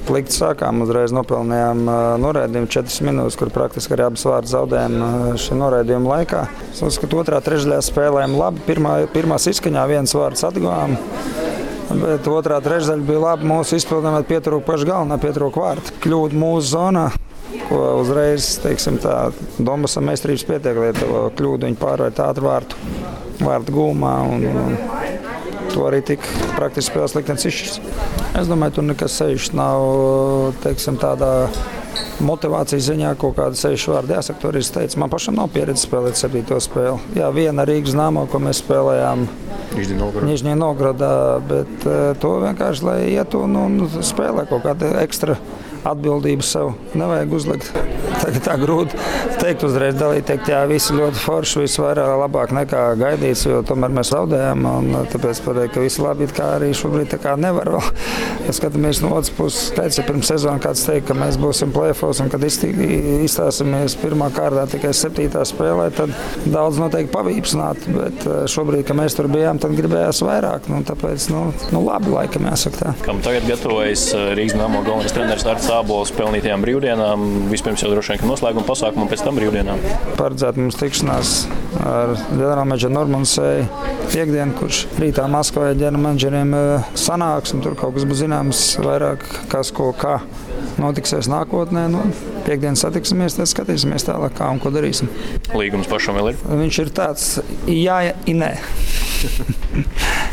Slikti sākām, uzreiz nopelnījām noraidījumu 4 minūtes, kur praktiski arī abas vārdas zaudējām šī noraidījuma laikā. Es uzskatu, otrā trešdaļā spēlējām labi. Pirmās izskaņā viens vārds atguvām. Bet otrā trešdaļa bija labi. Mūsu izpildījumā pietrūka paša galvenā, pietrūka vārta. Kļūda mūsu zonā, ko uzreiz, teiksim tā, Donbasam meistarības pietiek, lai to kļūdu viņi pārvērt ātru vārtu gūmā. To arī tik praktiski spēles liktenis izšķirs. Es domāju, tur nekas sevišķi nav, teiksim, tādā motivācijas ziņā kaut kāda sevišķa vārda jāsaka. To arī es teicu, man pašam nav pieredze spēlēt 7. spēli. Jā, viena Rīgas Dinamo, ko mēs spēlējām Nižņī Novgorodā, bet to vienkārši, lai ietu un spēlē kaut kādu ekstra atbildību sev. Nevajag uzlikt. Tagad tā grūti teikt uzreiz dalīt, teikt, jā, visi ļoti forši, visi vairāk labāk nekā gaidīts, jo tomēr mēs zaudējām, un tāpēc pateikt, ka visi labi, kā arī šobrīd tā kā nevar vēl. Ja skatāmies no otras puses, teica pirms sezona kāds teikt, ka mēs būsim play-offs, un kad izstāsimies pirmā kārtā tikai 7. spēlē, tad daudz noteikti pavīpsnāt, bet šobrīd, ka mēs tur bijām, tad gribējās vairāk, tāpēc, labi laikam jāsaka tā. Kam tagad gatavojas Rīgas Dinamo galvenais treneris Artis Ābols pelnītajām brīvdienām, vispirms jau droši vien, ka noslēguma pasākumu un pēc tam brīvdienām? Paredzēt mums tikšanās ar ģenerālmenedžeru Normansēju piekdienu, kurš rītā Maskavā ģenerālmenedžeriem sanāks, un tur kaut kas būs zināms vairāk, kas ko kā notiksies nākotnē. Piekdien satiksimies, tad skatīsimies tālāk, kā un ko darīsim. Līgums pašam vēl ir? Viņš ir tāds, jā, nē.